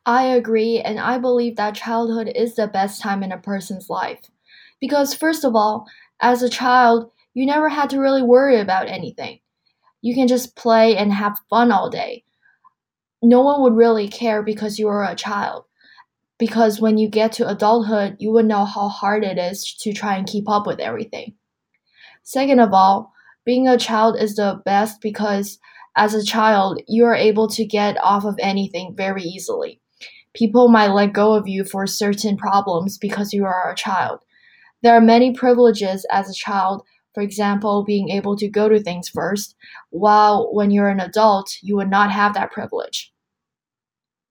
I agree, and I believe that childhood is the best time in a person's life. Because, first of all, as a child, you never had to really worry about anything. You can just play and have fun all day. No one would really care because you were a child. Because when you get to adulthood, you would know how hard it is to try and keep up with everything. Second of all, being a child is the best because as a child, you are able to get off of anything very easily. People might let go of you for certain problems because you are a child. There are many privileges as a child, for example, being able to go to things first, while when you're an adult, you would not have that privilege.